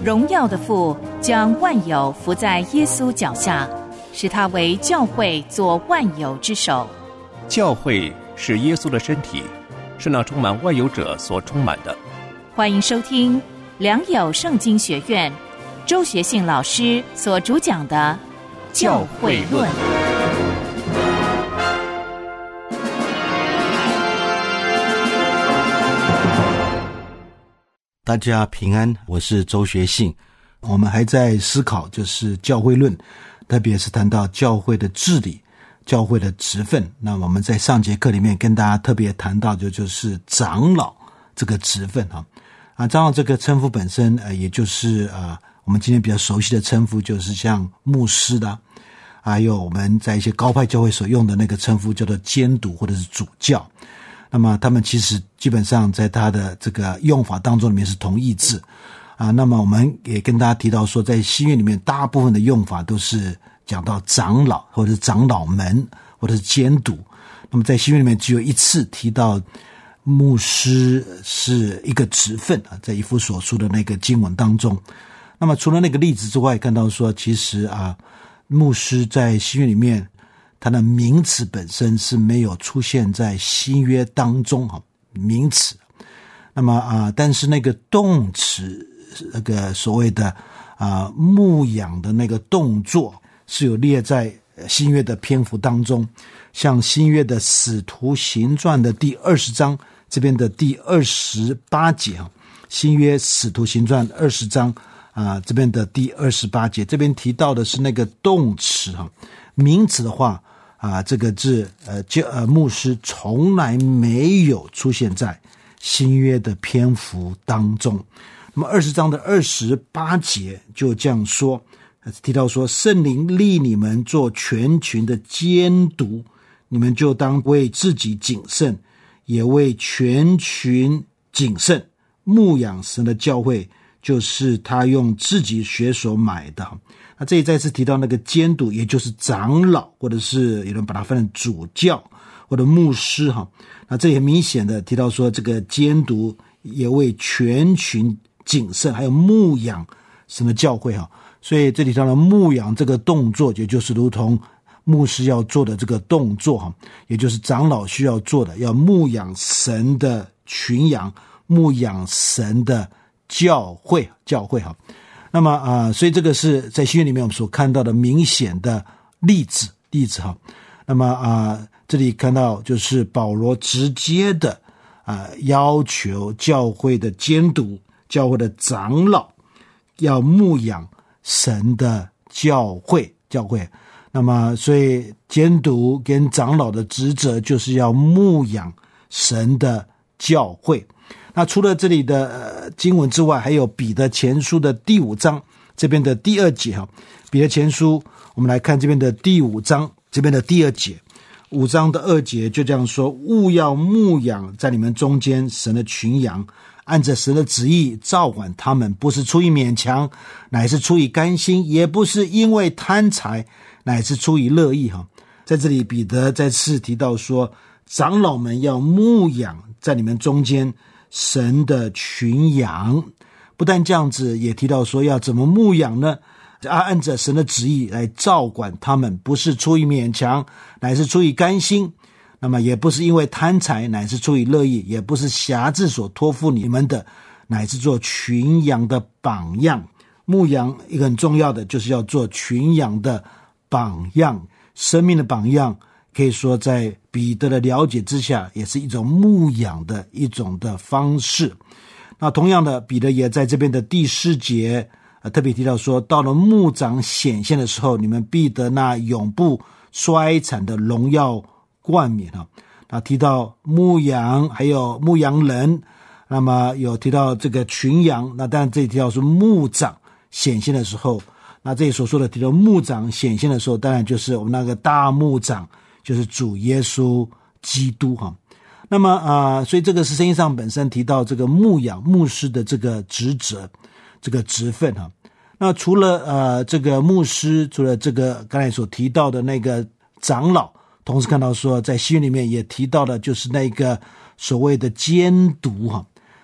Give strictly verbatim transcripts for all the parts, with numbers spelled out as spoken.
荣耀的父将万有伏在耶稣脚下，使他为教会做万有之首。 教会是耶稣的身体，是那充满万有者所充满的。 欢迎收听良友圣经学院周学信老师所主讲的《教会论》。 大家平安，我是周学信。我们还在思考就是教会论，特别是谈到教会的治理、教会的职分。那我们在上节课里面跟大家特别谈到的就是长老这个职分哈。啊，长老这个称呼本身呃也就是呃我们今天比较熟悉的称呼，就是像牧师的，还有我们在一些高派教会所用的那个称呼叫做监督或者是主教。那么他们其实基本上在他的这个用法当中里面是同义字啊。那么我们也跟大家提到说，在新约里面大部分的用法都是讲到长老或者是长老们或者是监督。那么在新约里面只有一次提到牧师是一个职分啊，在以弗所书的那个经文当中。那么除了那个例子之外，看到说其实啊，牧师在新约里面它的名词本身是没有出现在新约当中哈，名词。那么啊，但是那个动词，那个所谓的啊牧养的那个动作是有列在新约的篇幅当中，像新约的使徒行传的第二十章这边的第二十八节哈，新约使徒行传二十章啊这边的第二十八节，这边提到的是那个动词哈，名词的话。啊，这个字呃，就呃，牧师从来没有出现在新约的篇幅当中。那么二十章的二十八节就这样说，提到说，圣灵立你们做全群的监督，你们就当为自己谨慎，也为全群谨慎，牧养神的教会，就是他用自己血所买的。那这里再次提到那个监督，也就是长老，或者是有人把它分成主教或者牧师哈。那这也明显的提到说，这个监督也为全群谨慎，还有牧养神的教会哈。所以这里头的牧养这个动作，也就是如同牧师要做的这个动作哈，也就是长老需要做的，要牧养神的群羊，牧养神的教会，教会哈。那么啊、呃，所以这个是在新约里面我们所看到的明显的例子，例子哈。那么啊、呃，这里看到就是保罗直接的啊、呃、要求教会的监督、教会的长老要牧养神的教会，教会。那么，所以监督跟长老的职责就是要牧养神的教会。那除了这里的、呃、经文之外，还有彼得前书的第五章这边的第二节哈。彼得前书，我们来看这边的第五章这边的第二节，五章的二节就这样说：务要牧养在你们中间神的群羊，按着神的旨意照管他们，不是出于勉强，乃是出于甘心，也不是因为贪财，乃是出于乐意哈。在这里彼得再次提到说，长老们要牧养在你们中间神的群羊。不但这样子，也提到说要怎么牧养呢？按着神的旨意来照管他们，不是出于勉强，乃是出于甘心。那么也不是因为贪财，乃是出于乐意，也不是辖制所托付你们的，乃是做群羊的榜样。牧羊一个很重要的就是要做群羊的榜样，生命的榜样，可以说在彼得的了解之下，也是一种牧养的一种的方式。那同样的，彼得也在这边的第四节、呃、特别提到说，到了牧长显现的时候，你们必得那永不衰残的荣耀冠冕啊。那提到牧羊，还有牧羊人，那么有提到这个群羊，那当然这里提到是牧长显现的时候，那这里所说的提到牧长显现的时候，当然就是我们那个大牧长，就是主耶稣基督哈。那么啊、呃，所以这个是圣经上本身提到这个牧养牧师的这个职责，这个职分哈。那除了呃这个牧师，除了这个刚才所提到的那个长老，同时看到说在新约里面也提到的就是那个所谓的监督哈。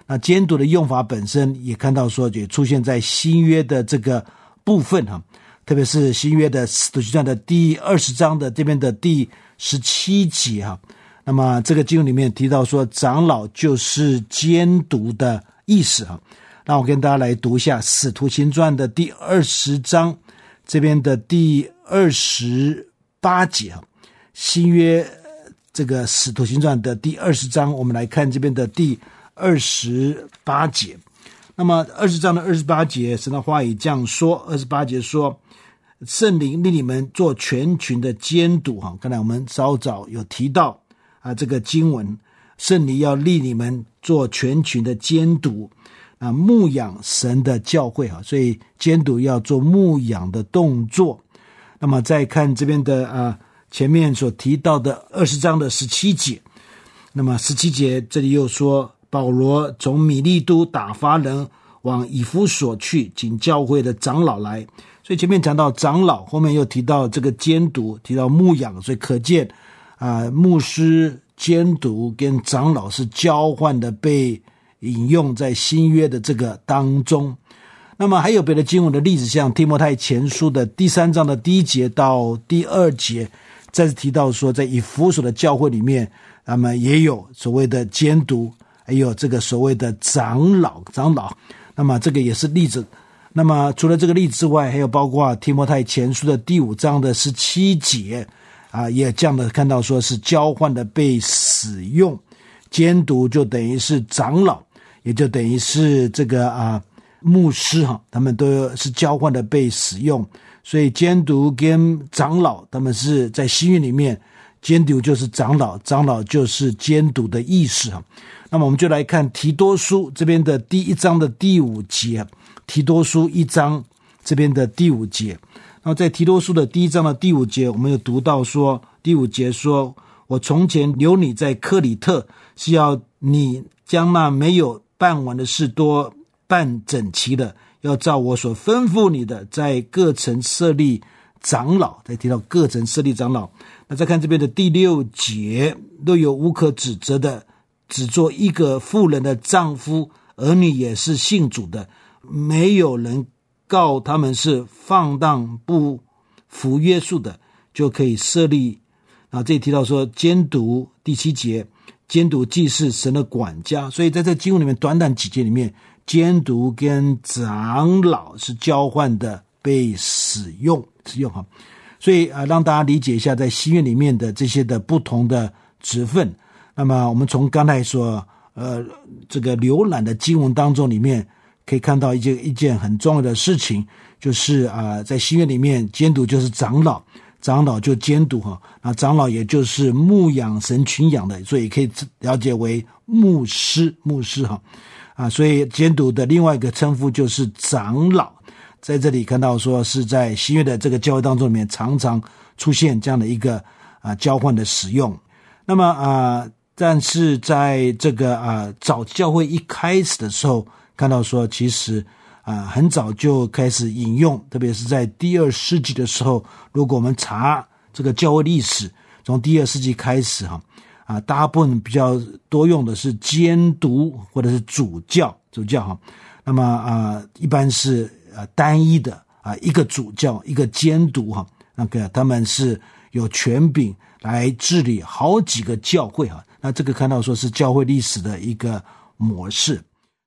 那监督的用法本身也看到说也出现在新约的这个部分哈，特别是新约的使徒行传的第二十章的这边的第十七节哈。那么这个经文里面提到说长老就是监督的意思哈。那我跟大家来读一下使徒行传的第二十章这边的第二十八节哈。新约这个使徒行传的第二十章，我们来看这边的第二十八节。那么二十章的二十八节，神的话语这样说，二十八节说，圣灵令你们做全群的监督哈。刚才我们稍早有提到啊，这个经文，圣灵要令你们做全群的监督啊，牧养神的教会哈，所以监督要做牧养的动作。那么再看这边的啊，前面所提到的二十章的十七节，那么十七节这里又说，保罗从米利都打发人往以弗所去，请教会的长老来。所以前面讲到长老，后面又提到这个监督，提到牧养，所以可见啊，牧师、监督跟长老是交换的被引用在新约的这个当中。那么还有别的经文的例子，像提摩太前书的第三章的第一节到第二节，再次提到说在以弗所的教会里面，那么也有所谓的监督，还有这个所谓的长老长老，那么这个也是例子。那么除了这个例子之外，还有包括提摩太前书的第五章的十七节啊，也这样的看到说是交换的被使用，监督就等于是长老，也就等于是这个啊牧师哈，他们都是交换的被使用。所以监督跟长老他们是在新约里面，监督就是长老，长老就是监督的意思哈。那么我们就来看提多书这边的第一章的第五节，提多书一章这边的第五节。然后在提多书的第一章的第五节，我们有读到说，第五节说，我从前留你在克里特，是要你将那没有办完的事多办整齐了，要照我所吩咐你的，在各城设立长老。再提到各城设立长老。那再看这边的第六节，若有无可指责的，只做一个妇人的丈夫，儿女也是信主的，没有人告他们是放荡不服约束的，就可以设立。啊，这里提到说监督，第七节，监督既是神的管家。所以在这经文里面短短几节里面，监督跟长老是交换的被使用使用哈。所以啊，让大家理解一下在新约里面的这些的不同的职分。那么我们从刚才所呃这个浏览的经文当中里面，可以看到一件一件很重要的事情，就是啊，在新约里面，监督就是长老，长老就监督哈，那长老也就是牧养神群养的，所以可以了解为牧师，牧师哈啊，所以监督的另外一个称呼就是长老。在这里看到说是在新约的这个教会当中里面，常常出现这样的一个啊交换的使用。那么啊，但是在这个啊早教会一开始的时候，看到说其实啊很早就开始引用，特别是在第二世纪的时候，如果我们查这个教会历史，从第二世纪开始哈啊，大部分比较多用的是监督或者是主教，主教哈。那么啊，一般是呃单一的啊一个主教一个监督哈，那个他们是有权柄来治理好几个教会哈。那这个看到说是教会历史的一个模式。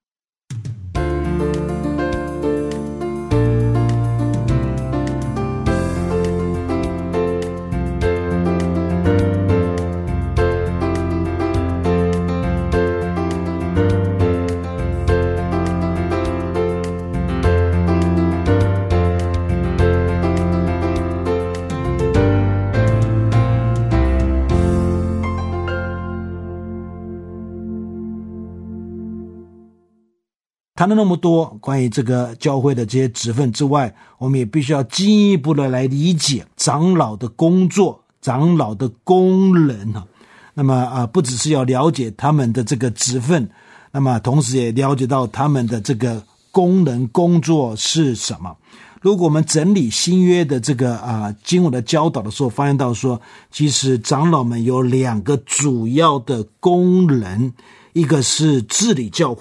谈了那么多关于这个教会的这些职分之外，我们也必须要进一步的来理解长老的工作，长老的功能啊。那么啊，不只是要了解他们的这个职分，那么同时也了解到他们的这个功能工作是什么。如果我们整理新约的这个啊经文的教导的时候，发现到说，其实长老们有两个主要的功能，一个是治理教会，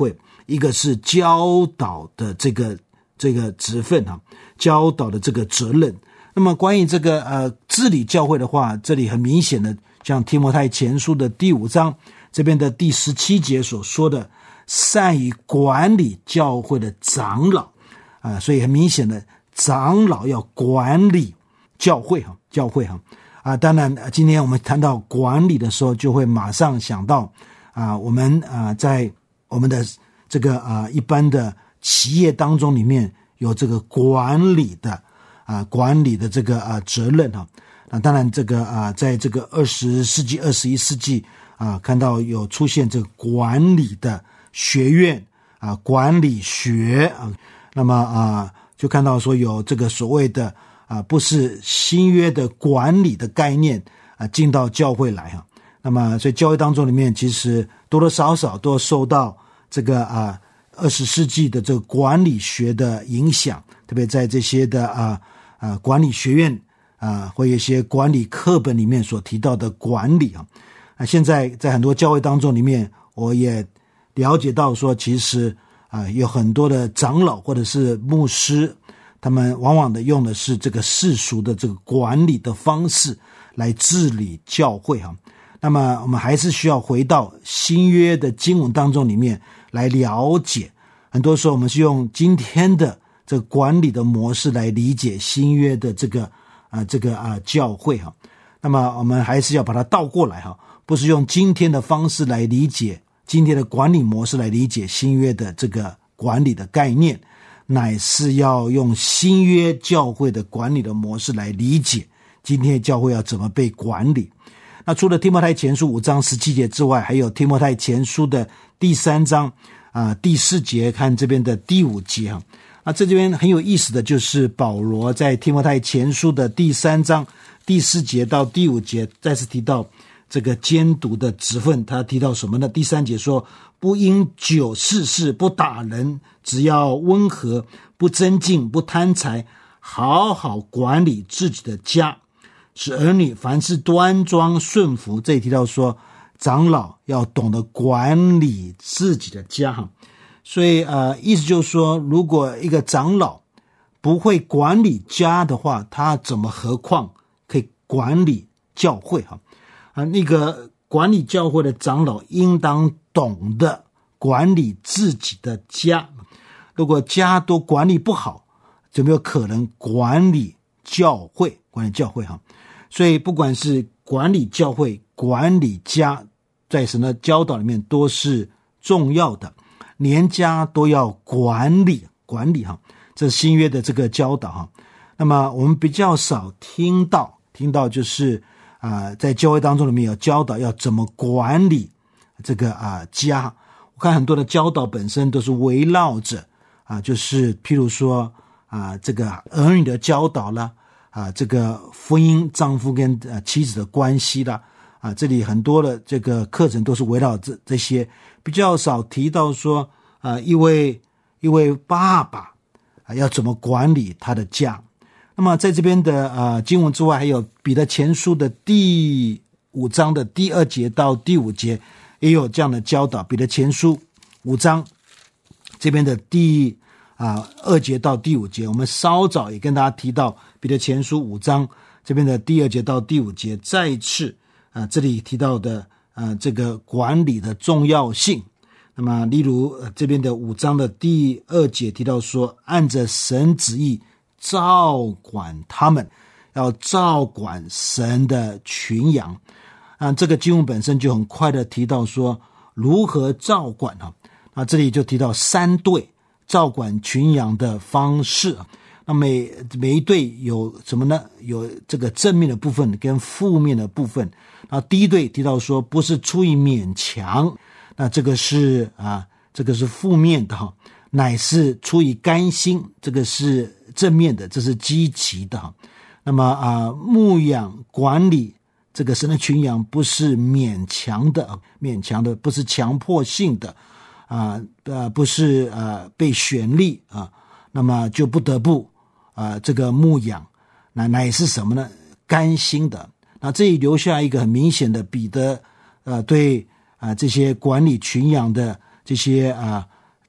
一个是教导的这个这个职分啊，教导的这个责任。那么关于这个呃治理教会的话，这里很明显的，像提摩太前书的第五章这边的第十七节所说的，善于管理教会的长老啊、呃，所以很明显的，长老要管理教会哈，教会哈啊。当然，今天我们谈到管理的时候，就会马上想到啊，我们啊在我们的这个啊一般的企业当中里面有这个管理的。啊，管理的这个啊责任哈，那当然这个啊，在这个二十世纪、二十一世纪啊，看到有出现这个管理的学院啊，管理学啊，那么啊，就看到说有这个所谓的啊，不是新约的管理的概念啊，进到教会来哈。那么所以教会当中里面，其实多多少少都受到这个啊二十世纪的这个管理学的影响，特别在这些的啊。啊，管理学院啊，或有一些管理课本里面所提到的管理啊，啊，现在在很多教会当中里面，我也了解到说，其实啊，有很多的长老或者是牧师，他们往往的用的是这个世俗的这个管理的方式来治理教会哈。那么我们还是需要回到新约的经文当中里面来了解，很多时候我们是用今天的这个管理的模式来理解新约的这个啊、呃、这个啊、呃、教会哈，那么我们还是要把它倒过来哈，不是用今天的方式来理解今天的管理模式来理解新约的这个管理的概念，乃是要用新约教会的管理的模式来理解今天的教会要怎么被管理。那除了提摩太前书五章十七节之外，还有提摩太前书的第三章啊、呃、第四节，看这边的第五节哈。啊，这边很有意思的就是保罗在提摩太前书的第三章第四节到第五节再次提到这个监督的职分，他提到什么呢？第三节说，不因酒事事，不打人，只要温和，不争竞，不贪财，好好管理自己的家，使儿女凡事端庄顺服。这里提到说长老要懂得管理自己的家哈。所以呃，意思就是说，如果一个长老不会管理家的话，他怎么何况可以管理教会哈？啊，那个管理教会的长老应当懂得管理自己的家。如果家都管理不好，就没有可能管理教会，管理教会哈。所以不管是管理教会、管理家，在神的教导里面都是重要的。连家都要管理管理哈，这是新约的这个教导哈。那么我们比较少听到听到就是啊、呃，在教会当中里面有教导要怎么管理这个啊、呃、家。我看很多的教导本身都是围绕着啊、呃，就是譬如说啊、呃，这个儿女的教导啦，啊、呃，这个婚姻丈夫跟呃妻子的关系啦。啊，这里很多的这个课程都是围绕这这些，比较少提到说啊，一位一位爸爸啊要怎么管理他的家。那么在这边的啊经文之外，还有彼得前书的第五章的第二节到第五节也有这样的教导。彼得前书五章这边的第啊二节到第五节，我们稍早也跟大家提到彼得前书五章这边的第二节到第五节，再一次。啊，这里提到的啊，这个管理的重要性。那么，例如、呃、这边的五章的第二节提到说，按着神旨意照管他们，要照管神的群羊。啊，这个经文本身就很快的提到说如何照管哈。啊，这里就提到三对照管群羊的方式。那每每一对有什么呢？有这个正面的部分跟负面的部分。那第一对提到说不是出于勉强，那这个是啊，这个是负面的哈，乃是出于甘心，这个是正面的，这是积极的哈。那么啊，牧养管理这个神的群羊不是勉强的，勉强的不是强迫性的啊，呃，不是呃被选立啊，那么就不得不啊这个牧养，那乃是什么呢？甘心的。那这里留下一个很明显的彼得呃对啊、呃、这些管理群羊的这些啊、呃、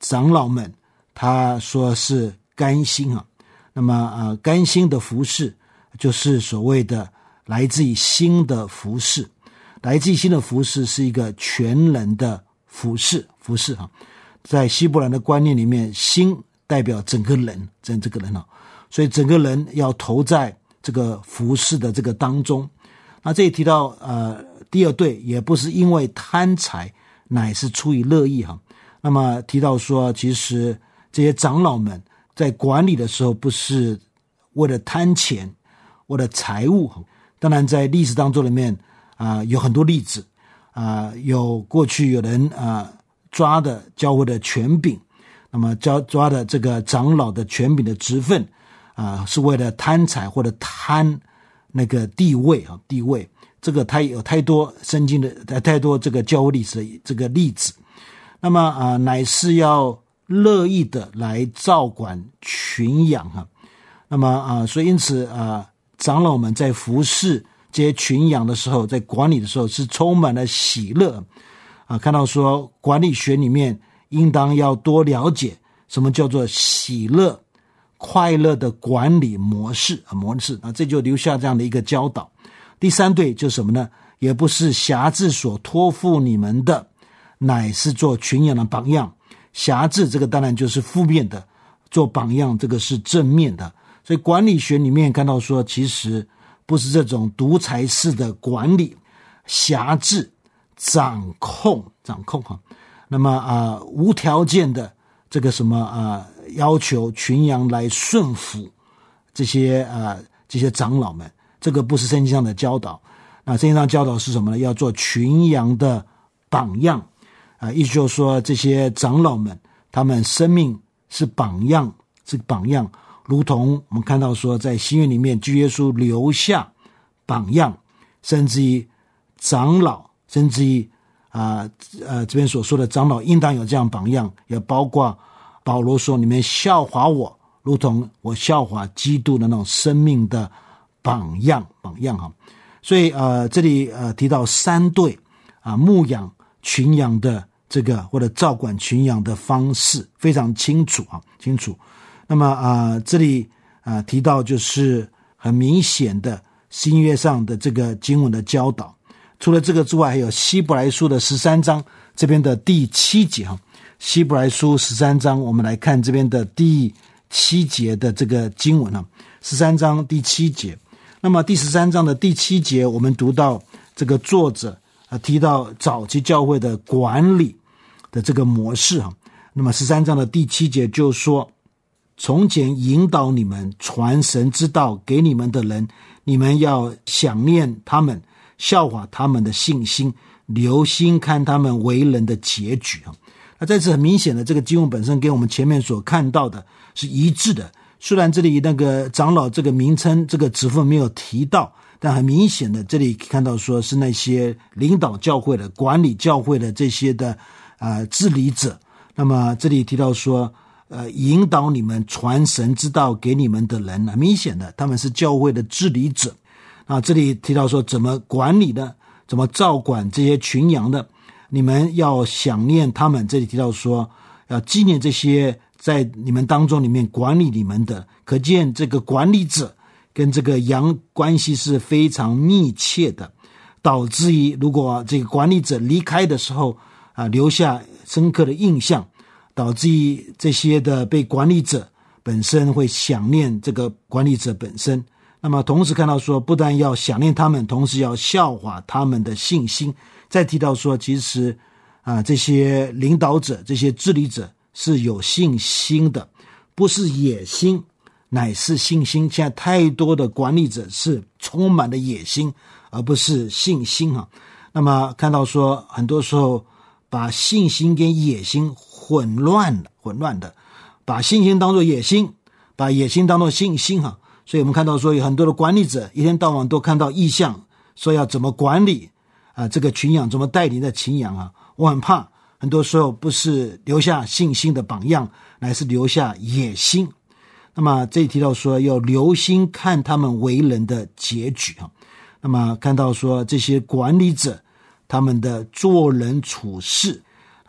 长老们他说是甘心啊，那么呃甘心的服事就是所谓的来自于心的服事，来自于心的服事是一个全人的服事服事哈，在希伯来的观念里面，心代表整个人，整这个人啊，所以整个人要投在这个服事的这个当中。那这里提到呃第二对也不是因为贪财，乃是出于乐意哈。那么提到说，其实这些长老们在管理的时候不是为了贪钱，为了财物。当然在历史当中里面啊、呃、有很多例子啊、呃，有过去有人啊、呃、抓的教会的权柄，那么抓抓的这个长老的权柄的职分啊、呃，是为了贪财或者贪那个地位啊地位。这个太有太多圣经的太多这个教会历史的这个例子。那么啊、呃，乃是要乐意的来照管群羊哈。那么啊、呃，所以因此啊、呃，长老们在服侍这些群羊的时候，在管理的时候是充满了喜乐啊、呃。看到说管理学里面应当要多了解什么叫做喜乐、快乐的管理模式啊模式啊，这就留下这样的一个教导。第三对就是什么呢？也不是辖制所托付你们的，乃是做群羊的榜样。辖制这个当然就是负面的，做榜样这个是正面的。所以管理学里面看到说，其实不是这种独裁式的管理，辖制、掌控、掌控哈。那么啊、呃，无条件的这个什么啊、呃，要求群羊来顺服这些啊、呃、这些长老们，这个不是圣经上的教导。那圣经上教导是什么呢？要做群羊的榜样啊、呃，意思就是说这些长老们他们生命是榜样，是榜样。如同我们看到说在新约里面，主耶稣留下榜样，甚至于长老，甚至于啊 呃, 呃这边所说的长老应当有这样榜样，也包括保罗说你们效法我，如同我效法基督的那种生命的榜样榜样哈。所以呃这里呃提到三对啊、呃、牧养群羊的这个或者照管群羊的方式非常清楚啊清楚。那么啊、呃、这里啊、呃、提到就是很明显的新约上的这个经文的教导。除了这个之外，还有希伯来书的十三章这边的第七节哈。希伯来书十三章，我们来看这边的第七节的这个经文啊。十三章第七节，那么第十三章的第七节，我们读到这个作者啊提到早期教会的管理的这个模式哈。那么十三章的第七节就说，从前引导你们传神之道给你们的人，你们要想念他们，效法他们的信心，留心看他们为人的结局。那在此很明显的，这个经文本身跟我们前面所看到的是一致的。虽然这里那个长老这个名称这个职分没有提到，但很明显的这里看到说是那些领导教会的、管理教会的这些的呃治理者。那么这里提到说呃，引导你们传神之道给你们的人，很明显的他们是教会的治理者。啊，这里提到说怎么管理的，怎么照管这些群羊的，你们要想念他们。这里提到说要纪念这些在你们当中里面管理你们的，可见这个管理者跟这个羊关系是非常密切的，导致于如果这个管理者离开的时候啊，留下深刻的印象，导致于这些的被管理者本身会想念这个管理者本身。那么同时看到说，不但要想念他们，同时要效法他们的信心。再提到说，其实啊，这些领导者、这些治理者是有信心的，不是野心，乃是信心。现在太多的管理者是充满了野心，而不是信心哈。那么看到说，很多时候把信心跟野心混乱了，混乱的，把信心当作野心，把野心当作信心哈。所以我们看到说有很多的管理者一天到晚都看到异象，说要怎么管理啊这个群羊，怎么带领的群羊啊。我很怕很多时候不是留下信心的榜样，乃是留下野心。那么这里提到说要留心看他们为人的结局啊。那么看到说这些管理者他们的做人处事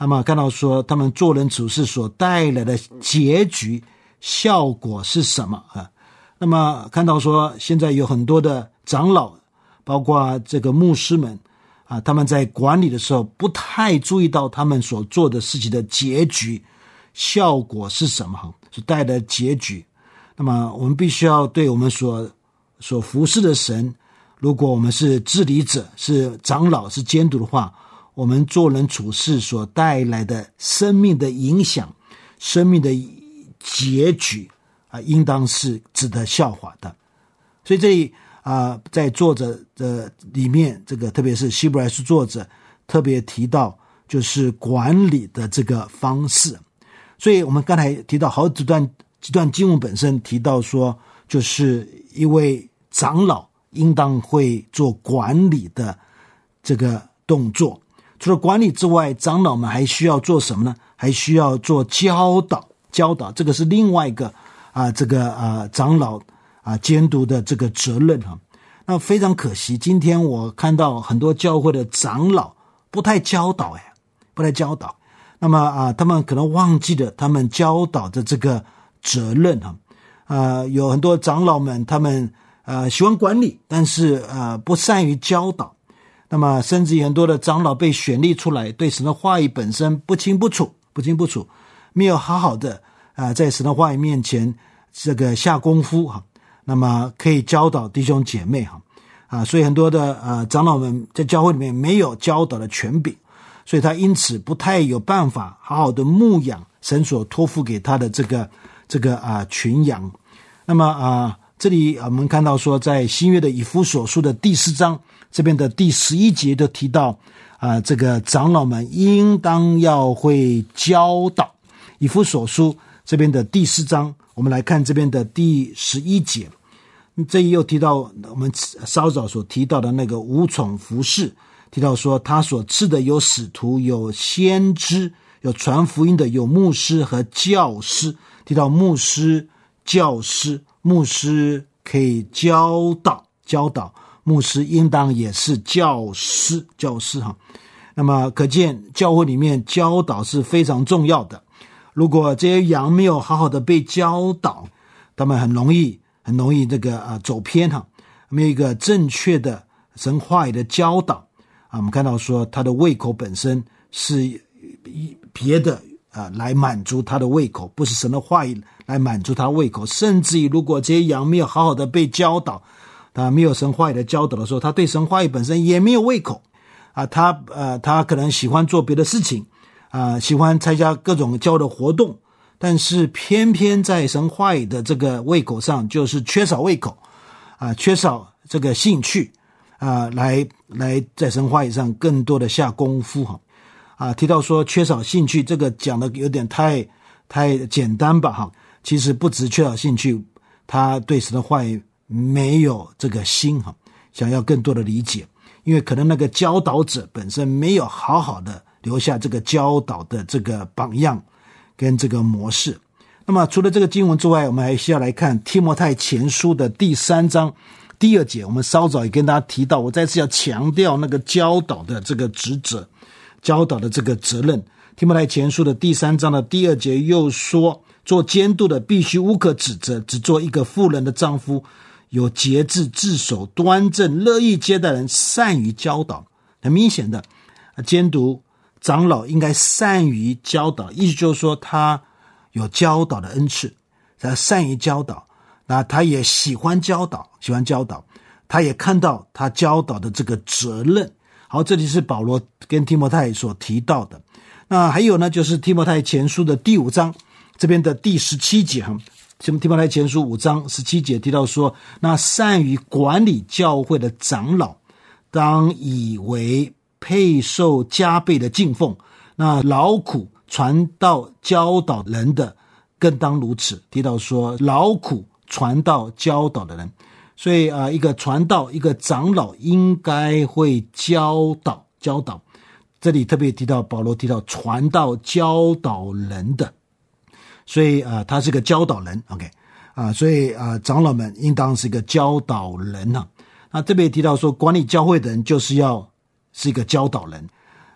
那么看到说他们做人处事所带来的结局效果是什么啊？那么看到说现在有很多的长老，包括这个牧师们啊，他们在管理的时候不太注意到他们所做的事情的结局效果是什么，所带来的结局。那么我们必须要对我们所所服侍的神，如果我们是治理者，是长老，是监督的话，我们做人处事所带来的生命的影响，生命的结局啊，应当是值得效法的。所以这里啊，在作者的里面，这个特别是希伯来书作者特别提到，就是管理的这个方式。所以我们刚才提到好几段几段经文本身提到说，就是一位长老应当会做管理的这个动作。除了管理之外，长老们还需要做什么呢？还需要做教导。教导这个是另外一个啊，这个啊长老啊监督的这个责任哈。那非常可惜，今天我看到很多教会的长老不太教导哎，不太教导。那么啊，他们可能忘记了他们教导的这个责任哈。啊，有很多长老们他们呃喜欢管理，但是呃不善于教导。那么甚至很多的长老被选立出来，对神的话语本身不清不楚，不清不楚。没有好好的啊、呃，在神的话语面前这个下功夫哈，那么可以教导弟兄姐妹哈啊，所以很多的呃长老们在教会里面没有教导的权柄，所以他因此不太有办法好好的牧养神所托付给他的这个这个啊、呃、群羊。那么啊、呃，这里我们看到说，在新约的以弗所书的第四章这边的第十一节就提到啊、呃，这个长老们应当要会教导。以弗所书这边的第四章，我们来看这边的第十一节，这里又提到我们稍早所提到的那个无宠服侍，提到说他所赐的有使徒，有先知，有传福音的，有牧师和教师。提到牧师、教师，牧师可以教导，教导，牧师应当也是教师，教师哈。那么可见教会里面教导是非常重要的。如果这些羊没有好好的被教导，他们很容易很容易这个啊走偏哈，没有一个正确的神话语的教导啊。我们看到说他的胃口本身是别的啊来满足他的胃口，不是神的话语来满足他胃口。甚至于如果这些羊没有好好的被教导，他没有神话语的教导的时候，他对神话语本身也没有胃口啊，他呃他可能喜欢做别的事情。啊、呃，喜欢参加各种教的活动，但是偏偏在神话语的这个胃口上，就是缺少胃口，啊、呃，缺少这个兴趣，啊、呃，来来在神话语上更多的下功夫哈，啊、呃，提到说缺少兴趣，这个讲的有点太太简单吧哈，其实不只缺少兴趣，他对神的话语没有这个心哈，想要更多的理解，因为可能那个教导者本身没有好好的留下这个教导的这个榜样跟这个模式。那么除了这个经文之外，我们还需要来看提摩太前书的第三章第二节。我们稍早也跟大家提到，我再次要强调那个教导的这个职责，教导的这个责任。提摩太前书的第三章的第二节又说，做监督的必须无可指责，只做一个妇人的丈夫，有节制，自守，端正，乐意接待人，善于教导。很明显的，监督长老应该善于教导，意思就是说他有教导的恩赐，他善于教导，那他也喜欢教导，喜欢教导，他也看到他教导的这个责任。好，这里是保罗跟提摩太所提到的。那还有呢，就是提摩太前书的第五章这边的第十七节哈，提摩太前书五章十七节提到说，那善于管理教会的长老，当以为配受加倍的敬奉，那劳苦传道教导人的更当如此。提到说劳苦传道教导的人，所以啊、呃，一个传道一个长老应该会教导教导。这里特别提到保罗提到传道教导人的，所以啊、呃，他是个教导人 OK 啊、呃，所以啊、呃，长老们应当是一个教导人啊。那特别提到说管理教会的人就是要是一个教导人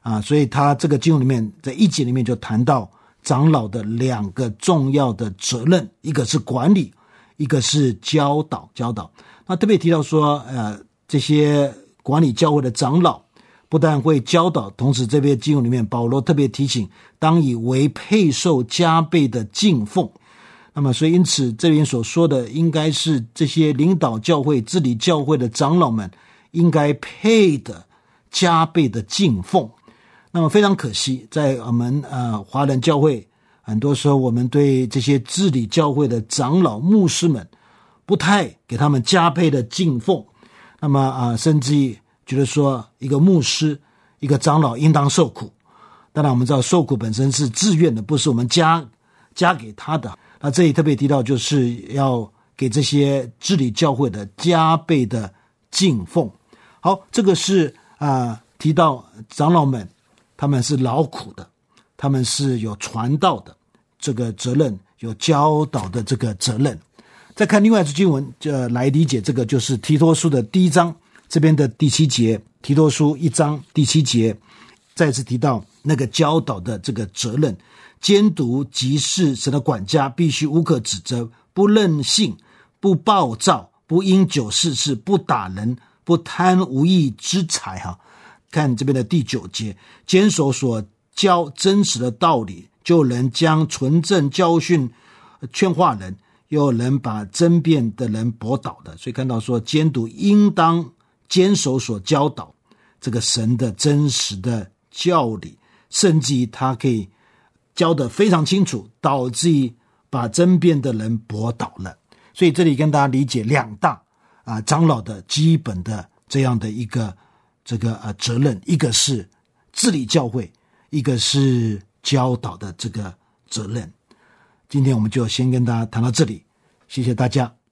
啊，所以他这个经文里面在一节里面就谈到长老的两个重要的责任，一个是管理，一个是教导教导。那特别提到说呃，这些管理教会的长老不但会教导，同时这边经文里面保罗特别提醒，当以为配受加倍的敬奉。那么所以因此这边所说的应该是这些领导教会治理教会的长老们应该配的加倍的敬奉。那么非常可惜，在我们呃华人教会，很多时候我们对这些治理教会的长老牧师们不太给他们加倍的敬奉。那么啊、呃，甚至于觉得说一个牧师一个长老应当受苦。当然我们知道受苦本身是自愿的，不是我们加加给他的。那这里特别提到就是要给这些治理教会的加倍的敬奉。好，这个是啊、呃、提到长老们他们是劳苦的，他们是有传道的这个责任，有教导的这个责任。再看另外一处经文，呃，来理解这个，就是提多书的第一章这边的第七节，提多书一章第七节再次提到那个教导的这个责任。监督即是神的管家，必须无可指责，不任性，不暴躁，不因酒事事，不打人，不贪无义之财。哈，看这边的第九节，坚守所教真实的道理，就能将纯正教训劝化人，又能把争辩的人驳倒的。所以看到说监督应当坚守所教导这个神的真实的教理，甚至于他可以教得非常清楚，导致于把争辩的人驳倒了。所以这里跟大家理解两大啊长老的基本的这样的一个这个呃责任，一个是治理教会，一个是教导的这个责任。今天我们就先跟大家谈到这里，谢谢大家。